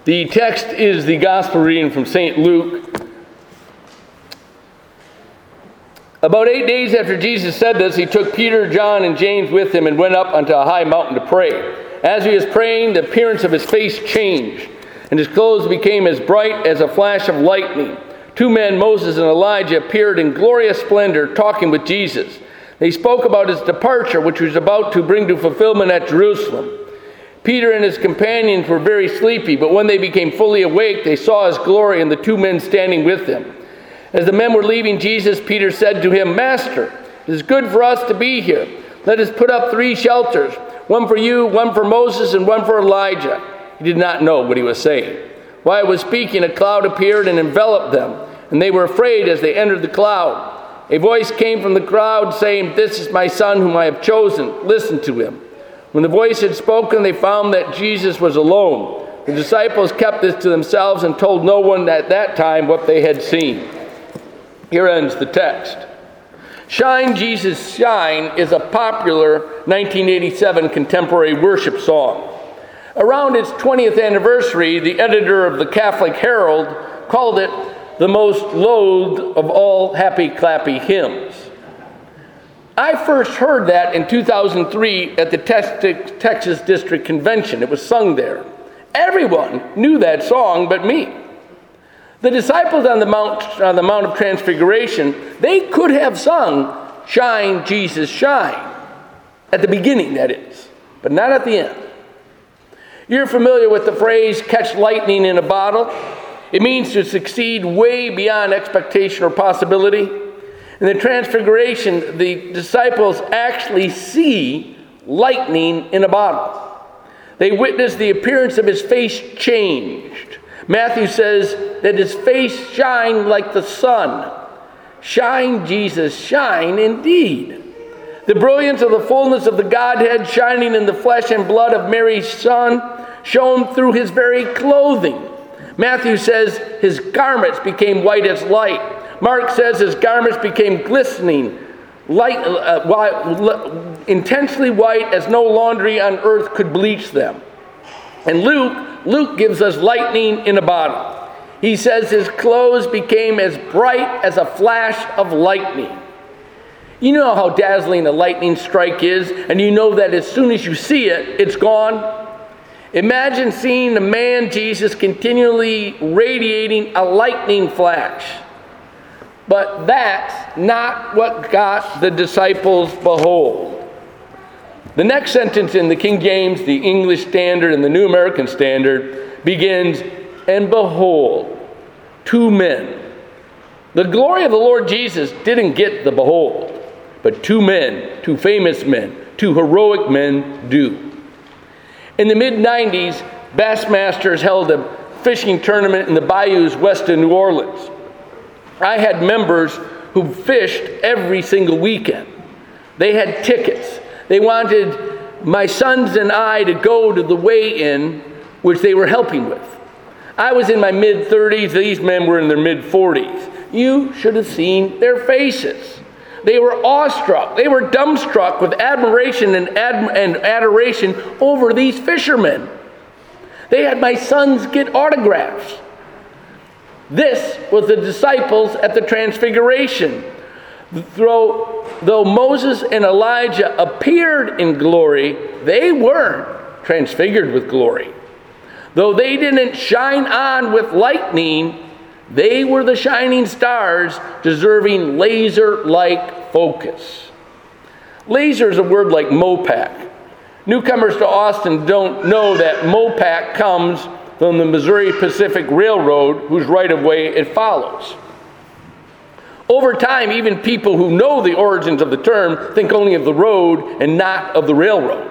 The text is the gospel reading from St. Luke. About 8 days after Jesus said this, he took Peter, John, and James with him and went up onto a high mountain to pray. As he was praying, the appearance of his face changed, and his clothes became as bright as a flash of lightning. 2 men, Moses and Elijah, appeared in glorious splendor, talking with Jesus. They spoke about his departure, which was about to bring to fulfillment at Jerusalem. Peter and his companions were very sleepy, but when they became fully awake, they saw his glory and the 2 men standing with him. As the men were leaving Jesus, Peter said to him, "Master, it is good for us to be here. Let us put up 3 shelters, one for you, one for Moses, and one for Elijah." He did not know what he was saying. While he was speaking, a cloud appeared and enveloped them, and they were afraid as they entered the cloud. A voice came from the crowd saying, "This is my son whom I have chosen. Listen to him." When the voice had spoken, they found that Jesus was alone. The disciples kept this to themselves and told no one at that time what they had seen. Here ends the text. "Shine, Jesus, Shine" is a popular 1987 contemporary worship song. Around its 20th anniversary, the editor of the Catholic Herald called it the most loathed of all happy clappy hymns. I first heard that in 2003 at the Texas District Convention. It was sung there. Everyone knew that song but me. The disciples on the Mount of Transfiguration, they could have sung "Shine, Jesus, Shine" at the beginning, that is, but not at the end. You're familiar with the phrase "catch lightning in a bottle"? It means to succeed way beyond expectation or possibility. In the Transfiguration, the disciples actually see lightning in a bottle. They witness the appearance of his face changed. Matthew says that his face shined like the sun. Shine, Jesus, shine indeed. The brilliance of the fullness of the Godhead shining in the flesh and blood of Mary's Son shone through his very clothing. Matthew says his garments became white as light. Mark says his garments became glistening, intensely white as no laundry on earth could bleach them. And Luke gives us lightning in a bottle. He says his clothes became as bright as a flash of lightning. You know how dazzling a lightning strike is, and you know that as soon as you see it, it's gone. Imagine seeing the man Jesus continually radiating a lightning flash. But that's not what got the disciples behold. The next sentence in the King James, the English Standard, and the New American Standard begins, "And behold, 2 men." The glory of the Lord Jesus didn't get the behold, but 2 men, 2 famous men, 2 heroic men do. In the mid-90s, Bassmasters held a fishing tournament in the bayous west of New Orleans. I had members who fished every single weekend. They had tickets. They wanted my sons and I to go to the weigh-in, which they were helping with. I was in my mid-30s. These men were in their mid-40s. You should have seen their faces. They were awestruck. They were dumbstruck with admiration and adoration over these fishermen. They had my sons get autographs. This was the disciples at the Transfiguration. Though Moses and Elijah appeared in glory, they weren't transfigured with glory. Though they didn't shine on with lightning, they were the shining stars deserving laser-like focus. Laser is a word like Mopac. Newcomers to Austin don't know that Mopac comes from the Missouri Pacific Railroad, whose right-of-way it follows. Over time, even people who know the origins of the term think only of the road and not of the railroad.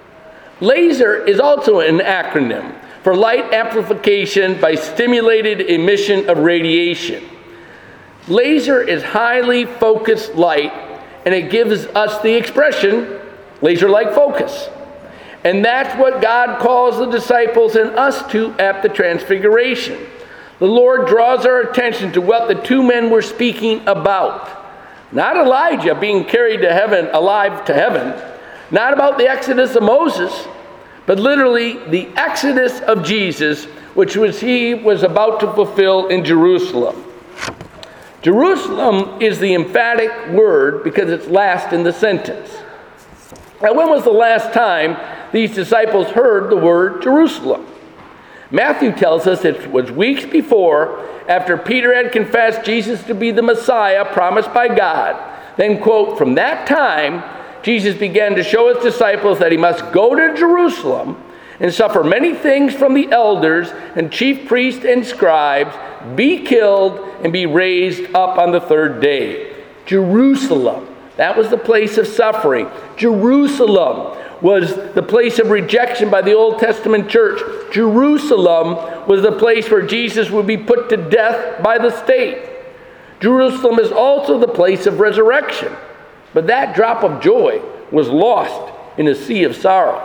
Laser is also an acronym for light amplification by stimulated emission of radiation. Laser is highly focused light, and it gives us the expression laser-like focus. And that's what God calls the disciples and us to at the Transfiguration. The Lord draws our attention to what the 2 men were speaking about. Not Elijah being carried to heaven, alive to heaven. Not about the exodus of Moses, but literally the exodus of Jesus, which he was about to fulfill in Jerusalem. Jerusalem is the emphatic word because it's last in the sentence. Now, when was the last time these disciples heard the word Jerusalem? Matthew tells us it was weeks before, after Peter had confessed Jesus to be the Messiah promised by God. Then, quote, from that time, Jesus began to show his disciples that he must go to Jerusalem and suffer many things from the elders and chief priests and scribes, be killed, and be raised up on the third day. Jerusalem, that was the place of suffering. Jerusalem was the place of rejection by the Old Testament church. Jerusalem was the place where Jesus would be put to death by the state. Jerusalem is also the place of resurrection. But that drop of joy was lost in a sea of sorrow.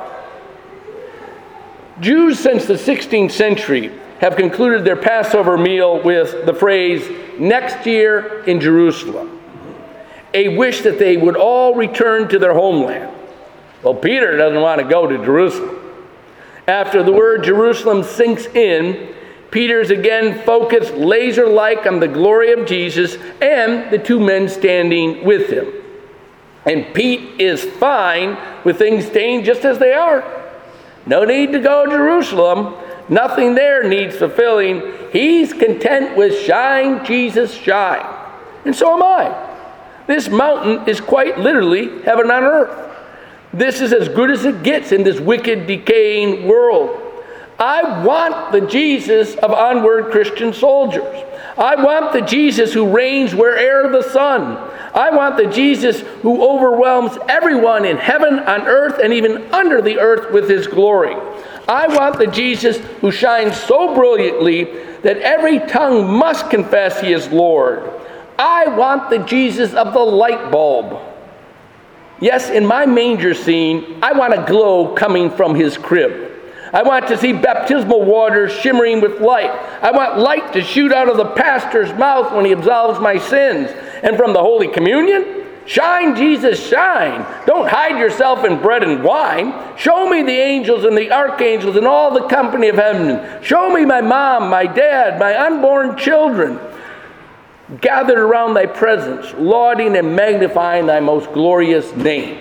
Jews since the 16th century have concluded their Passover meal with the phrase, next year in Jerusalem, a wish that they would all return to their homeland. Well, Peter doesn't want to go to Jerusalem. After the word Jerusalem sinks in, Peter's again focused laser-like on the glory of Jesus and the two men standing with him. And Pete is fine with things staying just as they are. No need to go to Jerusalem. Nothing there needs fulfilling. He's content with shine, Jesus, shine. And so am I. This mountain is quite literally heaven on earth. This is as good as it gets in this wicked, decaying world. I want the Jesus of onward Christian soldiers. I want the Jesus who reigns where'er the sun. I want the Jesus who overwhelms everyone in heaven, on earth, and even under the earth with his glory. I want the Jesus who shines so brilliantly that every tongue must confess he is Lord. I want the Jesus of the light bulb. Yes, in my manger scene, I want a glow coming from his crib. I want to see baptismal waters shimmering with light. I want light to shoot out of the pastor's mouth when he absolves my sins. And from the Holy Communion, shine, Jesus, shine. Don't hide yourself in bread and wine. Show me the angels and the archangels and all the company of heaven. Show me my mom, my dad, my unborn children, gathered around thy presence, lauding and magnifying thy most glorious name.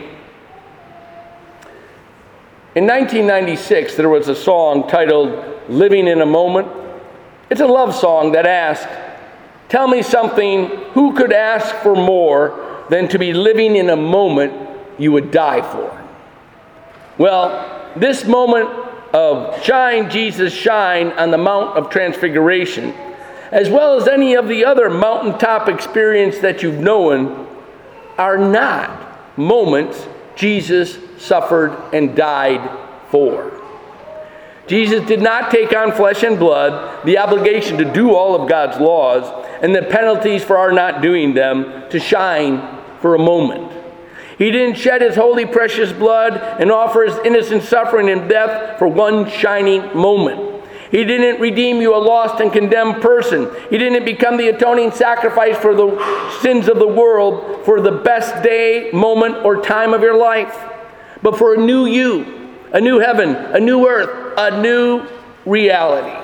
In 1996, there was a song titled Living in a Moment. It's a love song that asked, tell me something, who could ask for more than to be living in a moment you would die for? Well, this moment of shine, Jesus, shine on the Mount of Transfiguration, as well as any of the other mountaintop experience that you've known, are not moments Jesus suffered and died for. Jesus did not take on flesh and blood, the obligation to do all of God's laws, and the penalties for our not doing them, to shine for a moment. He didn't shed his holy, precious blood and offer his innocent suffering and death for one shining moment. He didn't redeem you, a lost and condemned person. He didn't become the atoning sacrifice for the sins of the world for the best day, moment, or time of your life, but for a new you, a new heaven, a new earth, a new reality.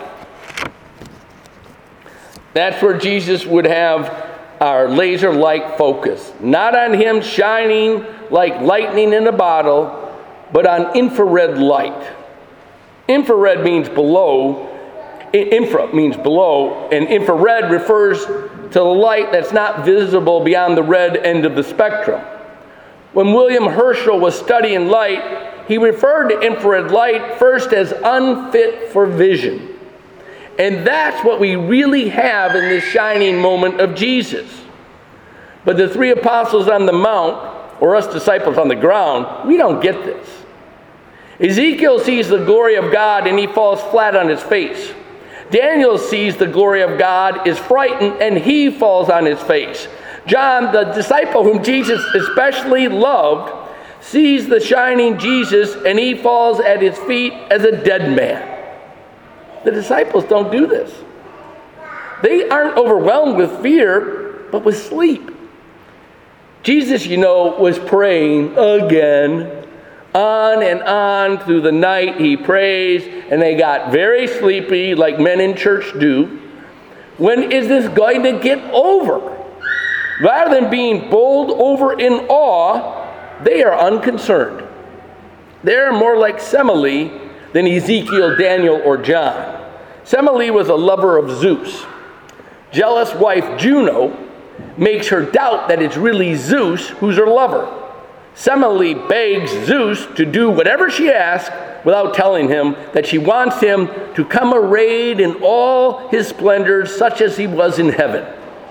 That's where Jesus would have our laser-like focus. Not on him shining like lightning in a bottle, but on infrared light. Infrared means below. Infra means below, and infrared refers to the light that's not visible beyond the red end of the spectrum. When William Herschel was studying light, he referred to infrared light first as unfit for vision. And that's what we really have in this shining moment of Jesus. But the three apostles on the mount, or us disciples on the ground, we don't get this. Ezekiel sees the glory of God and he falls flat on his face. Daniel sees the glory of God, is frightened, and he falls on his face. John, the disciple whom Jesus especially loved, sees the shining Jesus and he falls at his feet as a dead man. The disciples don't do this. They aren't overwhelmed with fear, but with sleep. Jesus, was praying again, On and on through the night he prays, and they got very sleepy like men in church do. When is this going to get over? Rather than being bowled over in awe, they are unconcerned. They're more like Semele than Ezekiel, Daniel, or John. Semele was a lover of Zeus. Jealous wife Juno makes her doubt that it's really Zeus who's her lover. Semele begs Zeus to do whatever she asks without telling him that she wants him to come arrayed in all his splendors such as he was in heaven.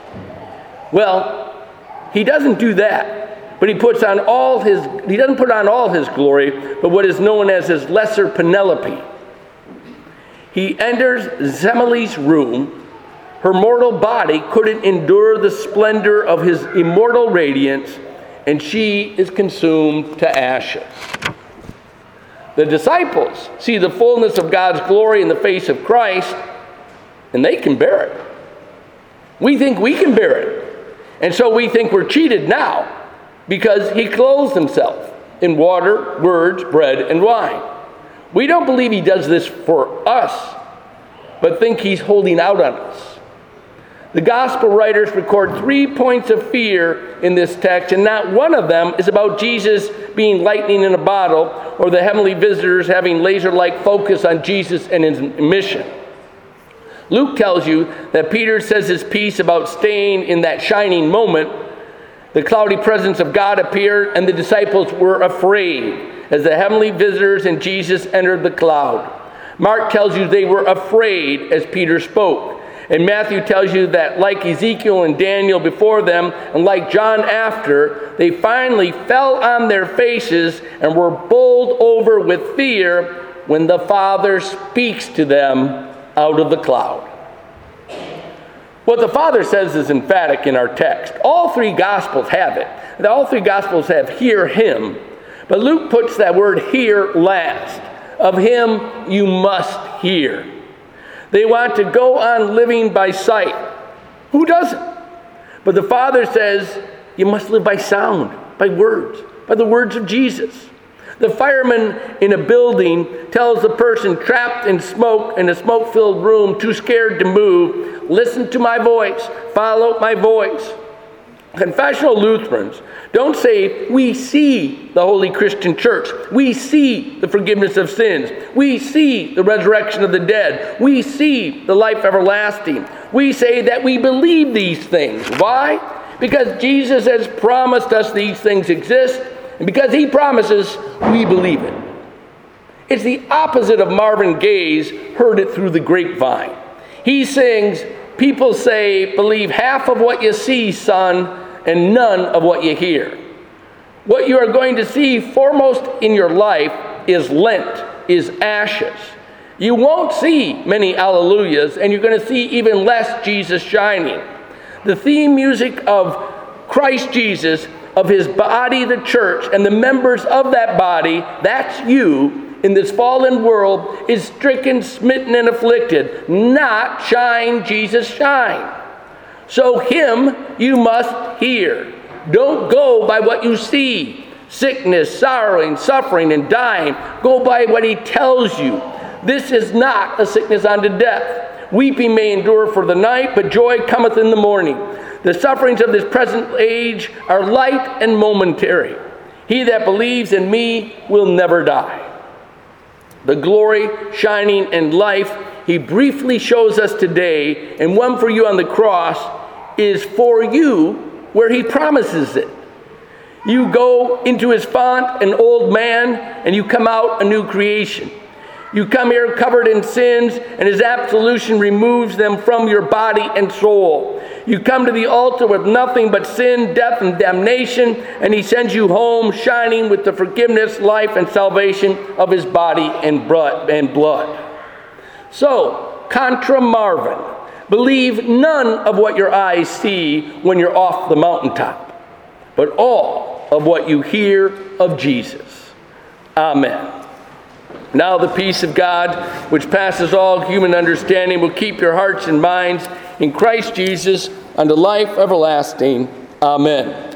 Well, he doesn't do that, but he doesn't put on all his glory, but what is known as his lesser Penelope. He enters Semele's room. Her mortal body couldn't endure the splendor of his immortal radiance, and she is consumed to ashes. The disciples see the fullness of God's glory in the face of Christ, and they can bear it. We think we can bear it. And so we think we're cheated now because he clothes himself in water, words, bread, and wine. We don't believe he does this for us, but think he's holding out on us. The gospel writers record 3 points of fear in this text, and not one of them is about Jesus being lightning in a bottle or the heavenly visitors having laser-like focus on Jesus and his mission. Luke tells you that Peter says his piece about staying in that shining moment. The cloudy presence of God appeared, and the disciples were afraid as the heavenly visitors and Jesus entered the cloud. Mark tells you they were afraid as Peter spoke. And Matthew tells you that like Ezekiel and Daniel before them, and like John after, they finally fell on their faces and were bowled over with fear when the Father speaks to them out of the cloud. What the Father says is emphatic in our text. All three Gospels have it. All three Gospels have hear him. But Luke puts that word hear last. Of him you must hear. They want to go on living by sight. Who doesn't? But the Father says you must live by sound, by words, by the words of Jesus. The fireman in a building tells the person trapped in smoke in a smoke-filled room, too scared to move, listen to my voice, follow my voice. Confessional Lutherans don't say, we see the Holy Christian Church. We see the forgiveness of sins. We see the resurrection of the dead. We see the life everlasting. We say that we believe these things. Why? Because Jesus has promised us these things exist, and because he promises, we believe it. It's the opposite of Marvin Gaye's Heard It Through the Grapevine. He sings, people say, believe half of what you see, son, and none of what you hear. What you are going to see foremost in your life is Lent, is ashes. You won't see many alleluias, and you're going to see even less Jesus shining. The theme music of Christ Jesus, of his body, the church, and the members of that body, that's you, in this fallen world, is stricken, smitten, and afflicted. Not shine, Jesus, shine. So him you must hear. Don't go by what you see. Sickness, sorrowing, suffering, and dying. Go by what he tells you. This is not a sickness unto death. Weeping may endure for the night, but joy cometh in the morning. The sufferings of this present age are light and momentary. He that believes in me will never die. The glory, shining, and life he briefly shows us today, and won for you on the cross, is for you where he promises it. You go into his font, an old man, and you come out a new creation. You come here covered in sins, and his absolution removes them from your body and soul. You come to the altar with nothing but sin, death, and damnation, and he sends you home shining with the forgiveness, life, and salvation of his body and blood. So, contra Marvin, believe none of what your eyes see when you're off the mountaintop, but all of what you hear of Jesus. Amen. Now the peace of God, which passes all human understanding, will keep your hearts and minds in Christ Jesus unto life everlasting. Amen.